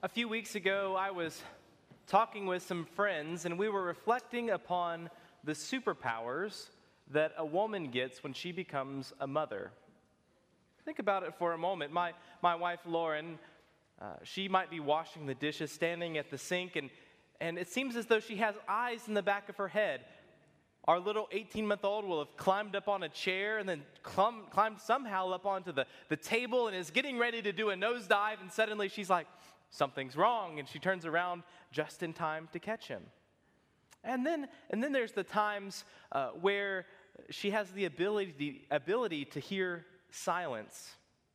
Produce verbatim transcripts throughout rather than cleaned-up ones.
A few weeks ago, I was talking with some friends, and we were reflecting upon the superpowers that a woman gets when she becomes a mother. Think about it for a moment. My, my wife, Lauren, uh, she might be washing the dishes, standing at the sink, and, and it seems as though she has eyes in the back of her head. Our little eighteen-month-old will have climbed up on a chair and then clum, climbed somehow up onto the, the table and is getting ready to do a nosedive, and suddenly she's like, something's wrong, and she turns around just in time to catch him. And then, and then there's the times uh, where she has the ability, the ability to hear silence.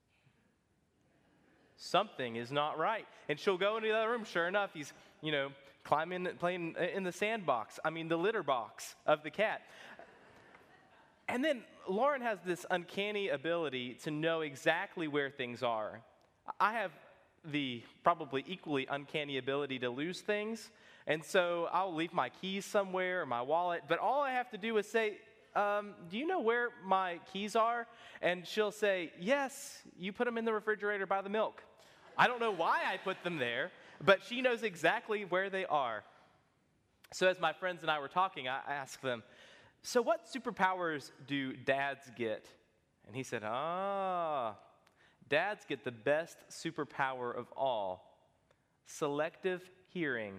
Something is not right. And she'll go into the other room. Sure enough, he's, you know, climbing, playing in the sandbox. I mean, the litter box of the cat. And then Lauren has this uncanny ability to know exactly where things are. I have the probably equally uncanny ability to lose things. And so I'll leave my keys somewhere or my wallet, but all I have to do is say, um, do you know where my keys are? And she'll say, yes, you put them in the refrigerator by the milk. I don't know why I put them there, but she knows exactly where they are. So as my friends and I were talking, I asked them, so what superpowers do dads get? And he said, ah, dads get the best superpower of all, selective hearing.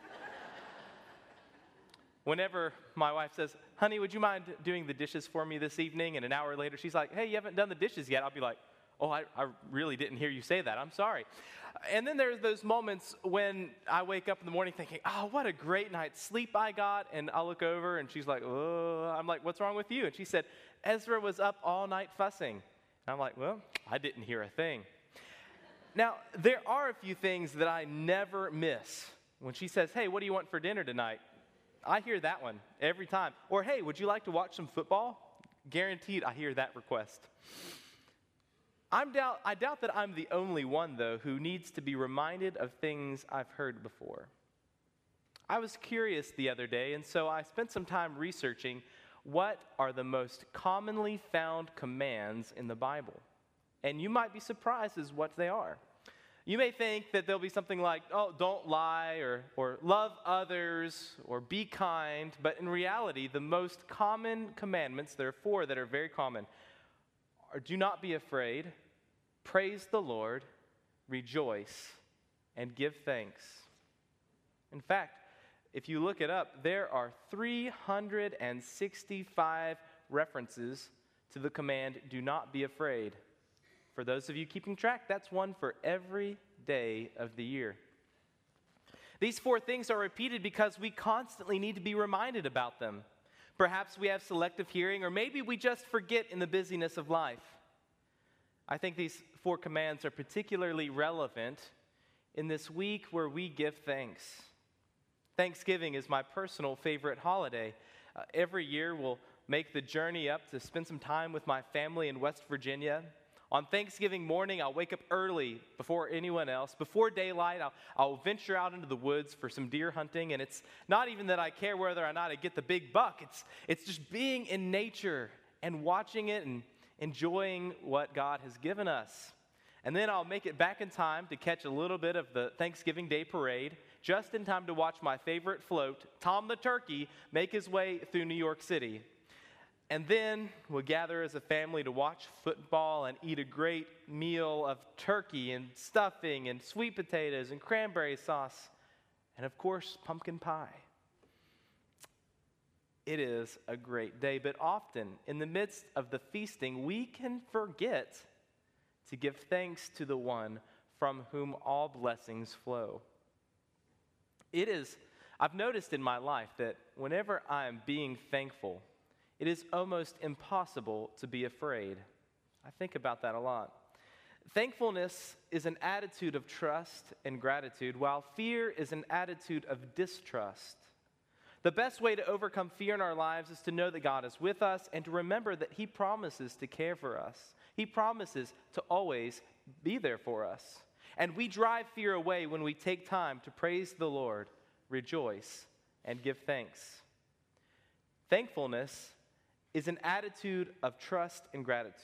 Whenever my wife says, honey, would you mind doing the dishes for me this evening? And an hour later, she's like, hey, you haven't done the dishes yet. I'll be like, oh, I, I really didn't hear you say that. I'm sorry. And then there's those moments when I wake up in the morning thinking, oh, what a great night's sleep I got. And I'll look over and she's like, oh, I'm like, what's wrong with you? And she said, Ezra was up all night fussing. And I'm like, well, I didn't hear a thing. Now, there are a few things that I never miss. When she says, hey, what do you want for dinner tonight? I hear that one every time. Or, hey, would you like to watch some football? Guaranteed I hear that request. I'm doubt, I doubt that I'm the only one, though, who needs to be reminded of things I've heard before. I was curious the other day, and so I spent some time researching what are the most commonly found commands in the Bible. And you might be surprised as what they are. You may think that there'll be something like, oh, don't lie, or, or love others, or be kind. But in reality, the most common commandments, there are four that are very common, are do not be afraid, praise the Lord, rejoice, and give thanks. In fact, if you look it up, there are three hundred sixty-five references to the command, do not be afraid. For those of you keeping track, that's one for every day of the year. These four things are repeated because we constantly need to be reminded about them. Perhaps we have selective hearing, or maybe we just forget in the busyness of life. I think these four commands are particularly relevant in this week where we give thanks. Thanksgiving is my personal favorite holiday. Uh, every year we'll make the journey up to spend some time with my family in West Virginia. On Thanksgiving morning, I'll wake up early before anyone else. Before daylight, I'll, I'll venture out into the woods for some deer hunting. And it's not even that I care whether or not I get the big buck. It's, it's just being in nature and watching it and enjoying what God has given us. And then I'll make it back in time to catch a little bit of the Thanksgiving Day parade, just in time to watch my favorite float, Tom the Turkey, make his way through New York City. And then we'll gather as a family to watch football and eat a great meal of turkey and stuffing and sweet potatoes and cranberry sauce and, of course, pumpkin pie. It is a great day, but often in the midst of the feasting, we can forget to give thanks to the one from whom all blessings flow. It is, I've noticed in my life that whenever I am being thankful, it is almost impossible to be afraid. I think about that a lot. Thankfulness is an attitude of trust and gratitude, while fear is an attitude of distrust. The best way to overcome fear in our lives is to know that God is with us and to remember that He promises to care for us. He promises to always be there for us. And we drive fear away when we take time to praise the Lord, rejoice, and give thanks. Thankfulness is an attitude of trust and gratitude.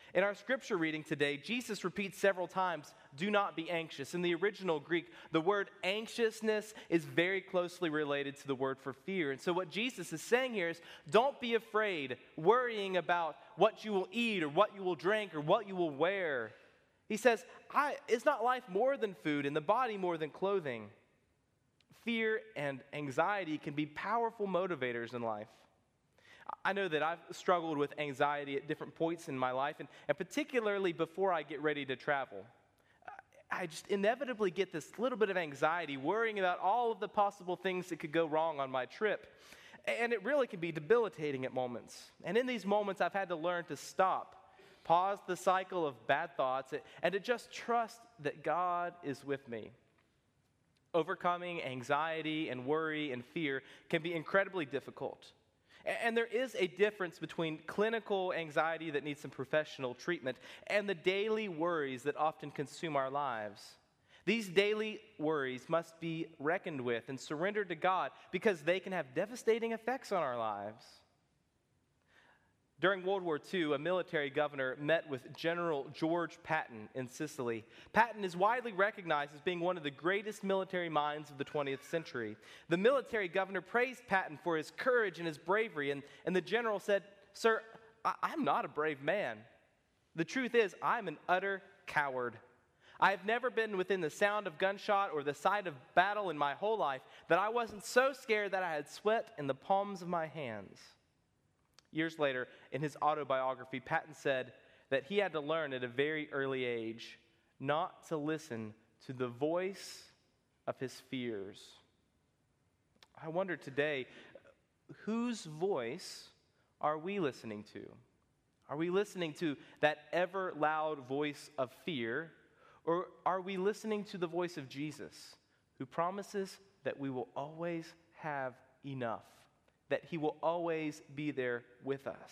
In our scripture reading today, Jesus repeats several times, do not be anxious. In the original Greek, the word anxiousness is very closely related to the word for fear. And so what Jesus is saying here is, don't be afraid, worrying about what you will eat or what you will drink or what you will wear. He says, I, is not life more than food and the body more than clothing? Fear and anxiety can be powerful motivators in life. I know that I've struggled with anxiety at different points in my life, and, and particularly before I get ready to travel. I just inevitably get this little bit of anxiety, worrying about all of the possible things that could go wrong on my trip. And it really can be debilitating at moments. And in these moments, I've had to learn to stop, pause the cycle of bad thoughts, and to just trust that God is with me. Overcoming anxiety and worry and fear can be incredibly difficult. And there is a difference between clinical anxiety that needs some professional treatment and the daily worries that often consume our lives. These daily worries must be reckoned with and surrendered to God because they can have devastating effects on our lives. During World War Two, a military governor met with General George Patton in Sicily. Patton is widely recognized as being one of the greatest military minds of the twentieth century. The military governor praised Patton for his courage and his bravery, and, and the general said, "Sir, I, I'm not a brave man. The truth is, I'm an utter coward. I have never been within the sound of gunshot or the sight of battle in my whole life that I wasn't so scared that I had sweat in the palms of my hands." Years later, in his autobiography, Patton said that he had to learn at a very early age not to listen to the voice of his fears. I wonder today, whose voice are we listening to? Are we listening to that ever loud voice of fear, or are we listening to the voice of Jesus, who promises that we will always have enough? That he will always be there with us.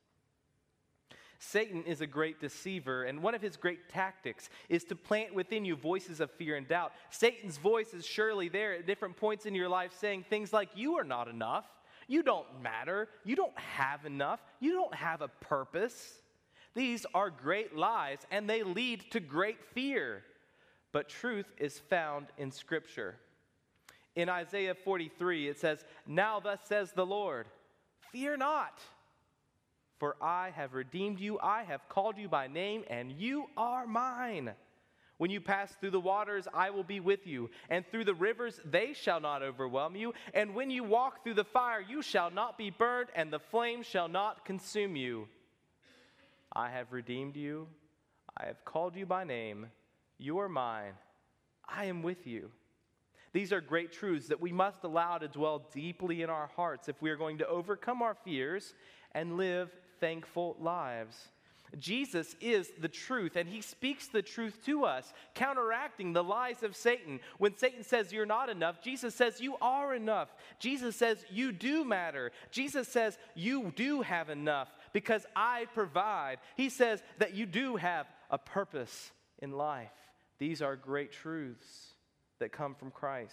Satan is a great deceiver, and one of his great tactics is to plant within you voices of fear and doubt. Satan's voice is surely there at different points in your life saying things like, you are not enough, you don't matter, you don't have enough, you don't have a purpose. These are great lies, and they lead to great fear. But truth is found in Scripture. In Isaiah forty-three, it says, "Now thus says the Lord, fear not, for I have redeemed you, I have called you by name, and you are mine. When you pass through the waters, I will be with you, and through the rivers, they shall not overwhelm you. And when you walk through the fire, you shall not be burned, and the flame shall not consume you. I have redeemed you, I have called you by name, you are mine, I am with you." These are great truths that we must allow to dwell deeply in our hearts if we are going to overcome our fears and live thankful lives. Jesus is the truth, and he speaks the truth to us, counteracting the lies of Satan. When Satan says you're not enough, Jesus says you are enough. Jesus says you do matter. Jesus says you do have enough because I provide. He says that you do have a purpose in life. These are great truths that come from Christ.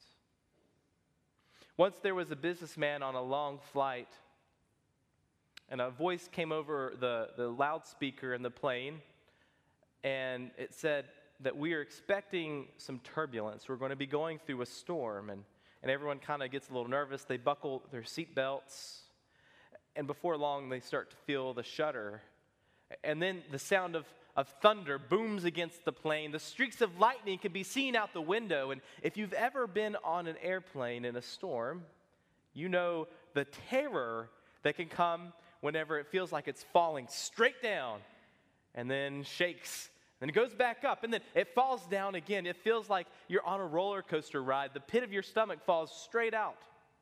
Once there was a businessman on a long flight, and a voice came over the, the loudspeaker in the plane, and it said that we are expecting some turbulence. We're going to be going through a storm, and, and everyone kind of gets a little nervous. They buckle their seatbelts, and before long, they start to feel the shudder. And then the sound of of thunder booms against the plane. The streaks of lightning can be seen out the window. And if you've ever been on an airplane in a storm, you know the terror that can come whenever it feels like it's falling straight down and then shakes. Then it goes back up and then it falls down again. It feels like you're on a roller coaster ride. The pit of your stomach falls straight out.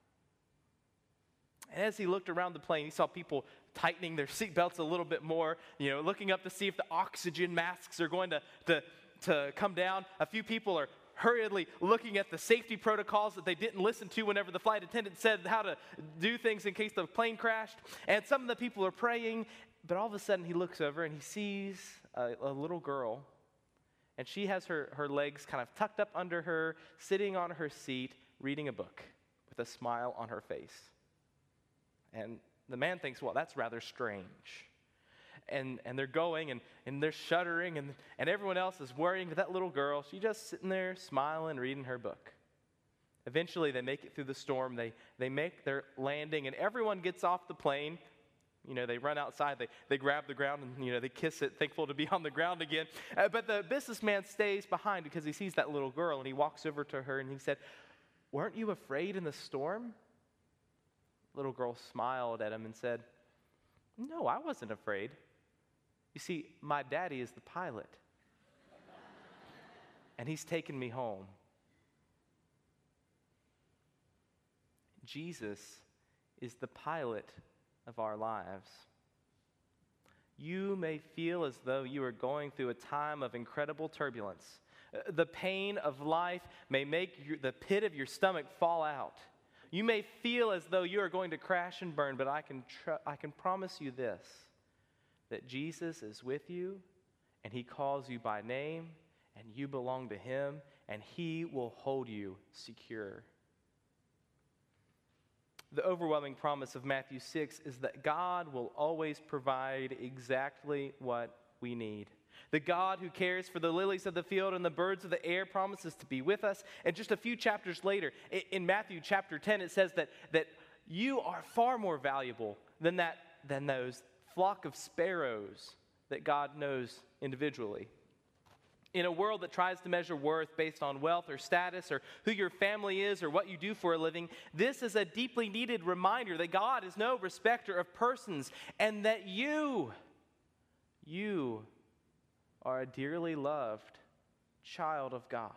And as he looked around the plane, he saw people tightening their seatbelts a little bit more, you know, looking up to see if the oxygen masks are going to, to, to come down. A few people are hurriedly looking at the safety protocols that they didn't listen to whenever the flight attendant said how to do things in case the plane crashed. And some of the people are praying, but all of a sudden he looks over and he sees a, a little girl, and she has her, her legs kind of tucked up under her, sitting on her seat, reading a book with a smile on her face. And the man thinks, well, that's rather strange. And, and they're going, and, and they're shuddering, and, and everyone else is worrying. But that little girl, she's just sitting there smiling, reading her book. Eventually, they make it through the storm. They, they make their landing, and everyone gets off the plane. You know, they run outside, they, they grab the ground, and, you know, they kiss it, thankful to be on the ground again. Uh, but the businessman stays behind because he sees that little girl, and he walks over to her, and he said, "Weren't you afraid in the storm?" Little girl smiled at him and said, "No, I wasn't afraid. You see, my daddy is the pilot, and he's taken me home." Jesus is the pilot of our lives. You may feel as though you are going through a time of incredible turbulence. The pain of life may make your, the pit of your stomach fall out. You may feel as though you are going to crash and burn, but I can tr- I can promise you this, that Jesus is with you, and he calls you by name, and you belong to him, and he will hold you secure. The overwhelming promise of Matthew six is that God will always provide exactly what we need. The God who cares for the lilies of the field and the birds of the air promises to be with us. And just a few chapters later, in Matthew chapter ten, it says that, that you are far more valuable than, that, than those flock of sparrows that God knows individually. In a world that tries to measure worth based on wealth or status or who your family is or what you do for a living, this is a deeply needed reminder that God is no respecter of persons, and that you, you are a dearly loved child of God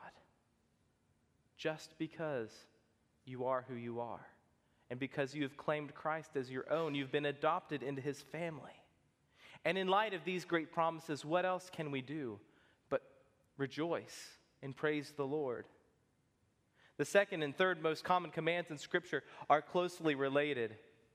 just because you are who you are. And because you have claimed Christ as your own, you've been adopted into his family. And in light of these great promises, what else can we do but rejoice and praise the Lord? The second and third most common commands in Scripture are closely related.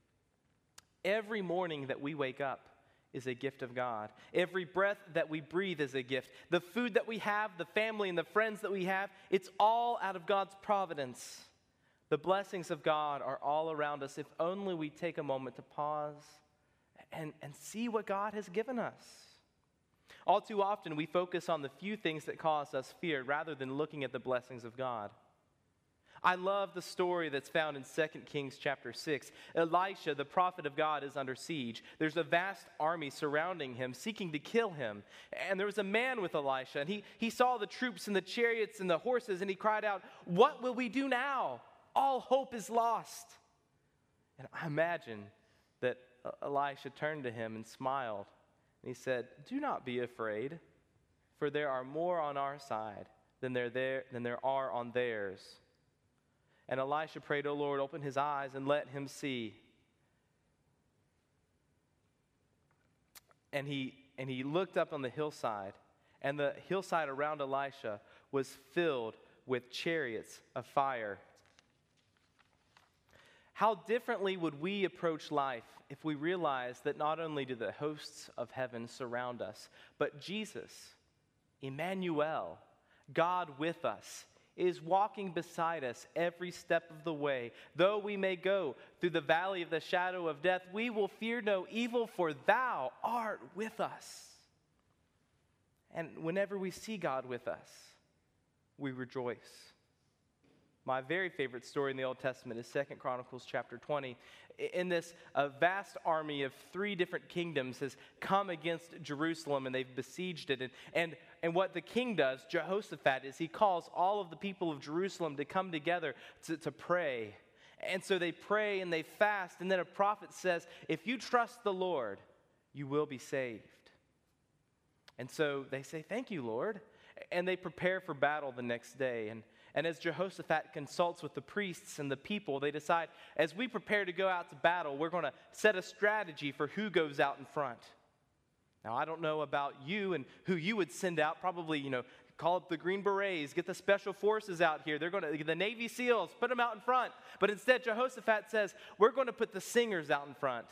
Every morning that we wake up is a gift of God. Every breath that we breathe is a gift. The food that we have, the family and the friends that we have, it's all out of God's providence. The blessings of God are all around us if only we take a moment to pause and, and see what God has given us. All too often, we focus on the few things that cause us fear rather than looking at the blessings of God. I love the story that's found in Second Kings chapter six. Elisha, the prophet of God, is under siege. There's a vast army surrounding him, seeking to kill him. And there was a man with Elisha, and he, he saw the troops and the chariots and the horses, and he cried out, "What will we do now? All hope is lost." And I imagine that Elisha turned to him and smiled. And he said, "Do not be afraid, for there are more on our side than there, there, than there are on theirs." And Elisha prayed, "O Lord, open his eyes and let him see." And he, and he looked up on the hillside, and the hillside around Elisha was filled with chariots of fire. How differently would we approach life if we realized that not only do the hosts of heaven surround us, but Jesus, Emmanuel, God with us, is walking beside us every step of the way. Though we may go through the valley of the shadow of death, we will fear no evil, for thou art with us. And whenever we see God with us, we rejoice. My very favorite story in the Old Testament is Second Chronicles chapter twenty. In this, a vast army of three different kingdoms has come against Jerusalem, and they've besieged it. And, and, and what the king does, Jehoshaphat, is he calls all of the people of Jerusalem to come together to, to pray. And so they pray and they fast, and then a prophet says, "If you trust the Lord, you will be saved." And so they say, "Thank you, Lord." And they prepare for battle the next day. And And as Jehoshaphat consults with the priests and the people, they decide, as we prepare to go out to battle, we're going to set a strategy for who goes out in front. Now, I don't know about you and who you would send out. Probably, you know, call up the Green Berets, get the special forces out here. They're going to, the Navy SEALs, put them out in front. But instead, Jehoshaphat says, we're going to put the singers out in front.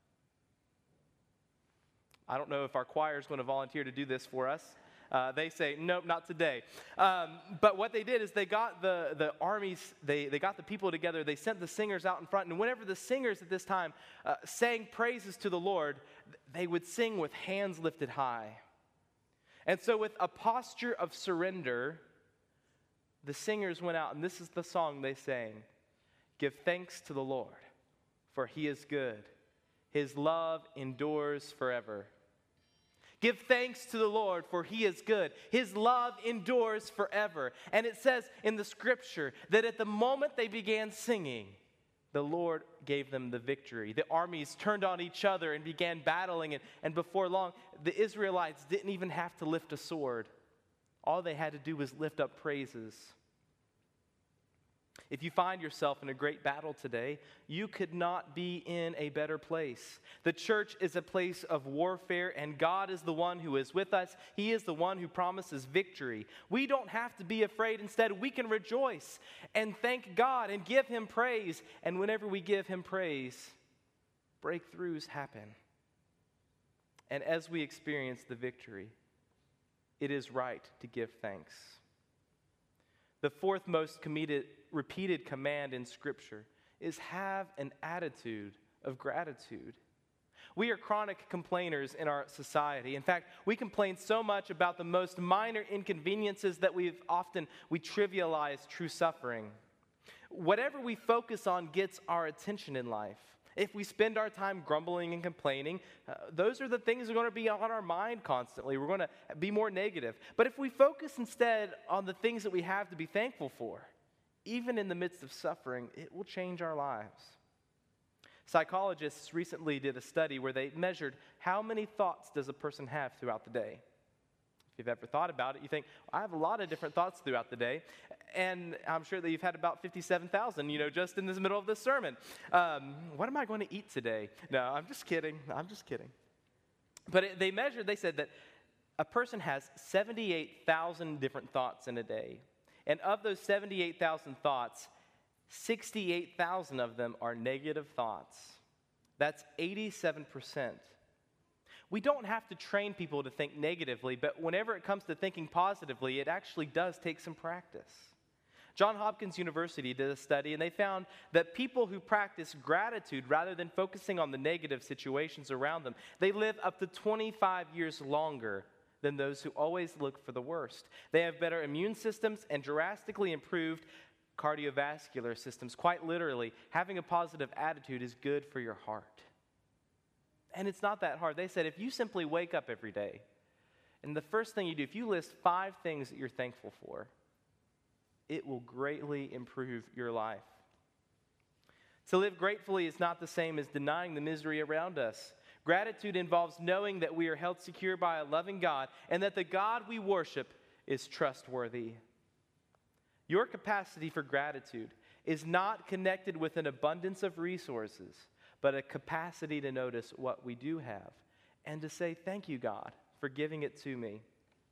I don't know if our choir is going to volunteer to do this for us. Uh, they say, nope, not today. Um, but what they did is they got the, the armies, they, they got the people together, they sent the singers out in front, and whenever the singers at this time uh, sang praises to the Lord, they would sing with hands lifted high. And so with a posture of surrender, the singers went out, and this is the song they sang. Give thanks to the Lord, for he is good. His love endures forever. Give thanks to the Lord, for he is good. His love endures forever. And it says in the scripture that at the moment they began singing, the Lord gave them the victory. The armies turned on each other and began battling. And, and before long, the Israelites didn't even have to lift a sword. All they had to do was lift up praises. If you find yourself in a great battle today, you could not be in a better place. The church is a place of warfare, and God is the one who is with us. He is the one who promises victory. We don't have to be afraid. Instead, we can rejoice and thank God and give him praise. And whenever we give him praise, breakthroughs happen. And as we experience the victory, it is right to give thanks. The fourth most committed, repeated command in Scripture is have an attitude of gratitude. We are chronic complainers in our society. In fact, we complain so much about the most minor inconveniences that we've often, we trivialize true suffering. Whatever we focus on gets our attention in life. If we spend our time grumbling and complaining, uh, those are the things that are going to be on our mind constantly. We're going to be more negative. But if we focus instead on the things that we have to be thankful for, even in the midst of suffering, it will change our lives. Psychologists recently did a study where they measured how many thoughts does a person have throughout the day. If you've ever thought about it, you think, I have a lot of different thoughts throughout the day. And I'm sure that you've had about fifty-seven thousand, you know, just in the middle of this sermon. Um, what am I going to eat today? No, I'm just kidding. I'm just kidding. But it, they measured, they said that a person has seventy-eight thousand different thoughts in a day. And of those seventy-eight thousand thoughts, sixty-eight thousand of them are negative thoughts. That's eighty-seven percent. We don't have to train people to think negatively, but whenever it comes to thinking positively, it actually does take some practice. Johns Hopkins University did a study, and they found that people who practice gratitude rather than focusing on the negative situations around them, they live up to twenty-five years longer than those who always look for the worst. They have better immune systems and drastically improved cardiovascular systems. Quite literally, having a positive attitude is good for your heart. And it's not that hard. They said if you simply wake up every day, and the first thing you do, if you list five things that you're thankful for, it will greatly improve your life. To live gratefully is not the same as denying the misery around us. Gratitude involves knowing that we are held secure by a loving God and that the God we worship is trustworthy. Your capacity for gratitude is not connected with an abundance of resources, but a capacity to notice what we do have and to say, thank you, God, for giving it to me.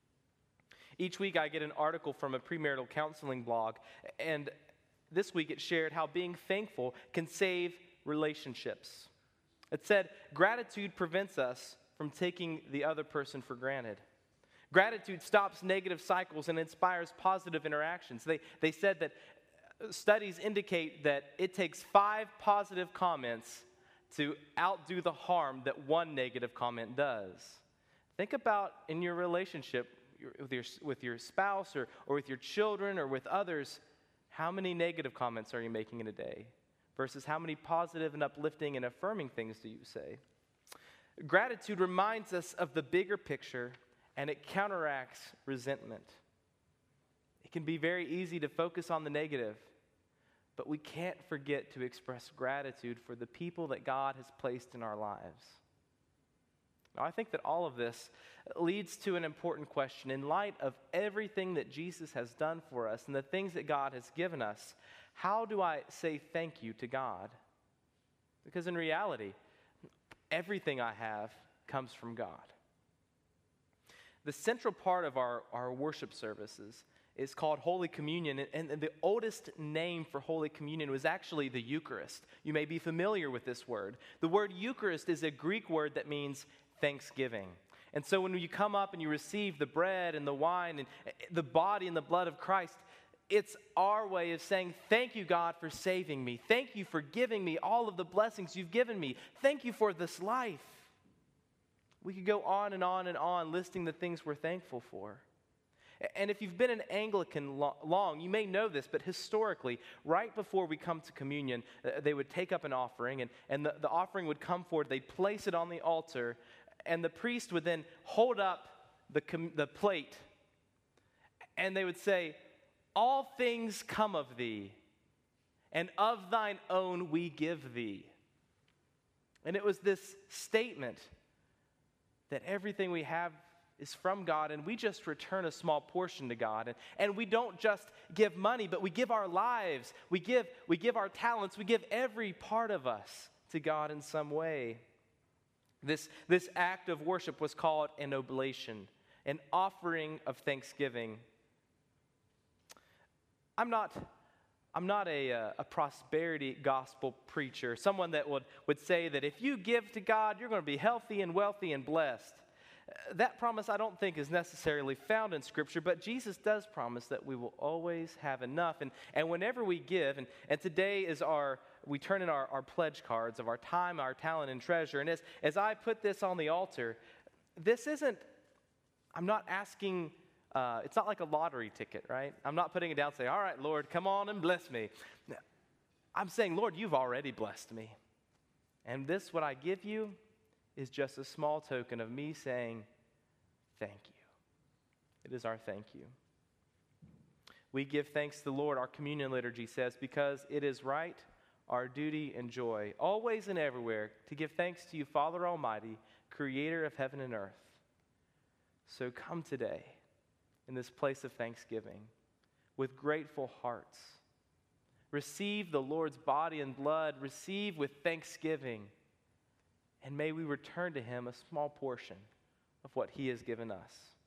Each week I get an article from a premarital counseling blog, and this week it shared how being thankful can save relationships. It said, gratitude prevents us from taking the other person for granted. Gratitude stops negative cycles and inspires positive interactions. They, they said that studies indicate that it takes five positive comments to outdo the harm that one negative comment does. Think about in your relationship with your, with your spouse or, or with your children or with others, how many negative comments are you making in a day versus how many positive and uplifting and affirming things do you say? Gratitude reminds us of the bigger picture, and it counteracts resentment. It can be very easy to focus on the negative, but we can't forget to express gratitude for the people that God has placed in our lives. Now, I think that all of this leads to an important question. In light of everything that Jesus has done for us and the things that God has given us, how do I say thank you to God? Because in reality, everything I have comes from God. The central part of our, our worship services is called Holy Communion, and, and the oldest name for Holy Communion was actually the Eucharist. You may be familiar with this word. The word Eucharist is a Greek word that means thanksgiving. And so when you come up and you receive the bread and the wine and the body and the blood of Christ, it's our way of saying, thank you, God, for saving me. Thank you for giving me all of the blessings you've given me. Thank you for this life. We could go on and on and on listing the things we're thankful for. And if you've been an Anglican lo- long, you may know this, but historically, right before we come to communion, uh, they would take up an offering, and, and the, the offering would come forward. They'd place it on the altar, and the priest would then hold up the, com- the plate, and they would say, "All things come of thee, and of thine own we give thee." And it was this statement that everything we have is from God, and we just return a small portion to God. And, and we don't just give money, but we give our lives, we give, we give our talents, we give every part of us to God in some way. This, this act of worship was called an oblation, an offering of thanksgiving. I'm not, I'm not a, uh, a prosperity gospel preacher, someone that would, would say that if you give to God, you're going to be healthy and wealthy and blessed. That promise I don't think is necessarily found in Scripture, but Jesus does promise that we will always have enough. And, and whenever we give, and, and today is our, we turn in our, our pledge cards of our time, our talent, and treasure. And as, as I put this on the altar, this isn't, I'm not asking, uh, it's not like a lottery ticket, right? I'm not putting it down saying, "All right, Lord, come on and bless me." I'm saying, "Lord, you've already blessed me. And this, what I give you, is just a small token of me saying, thank you." It is our thank you. We give thanks to the Lord, our communion liturgy says, because it is right, our duty and joy, always and everywhere, to give thanks to you, Father Almighty, creator of heaven and earth. So come today in this place of thanksgiving with grateful hearts. Receive the Lord's body and blood. Receive with thanksgiving. And may we return to him a small portion of what he has given us.